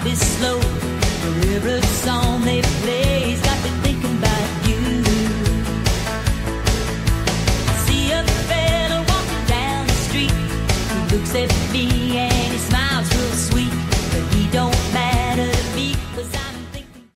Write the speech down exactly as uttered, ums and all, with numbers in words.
be slow. For every song they play's got me thinking about you. I see a fella walking down the street. He looks at me and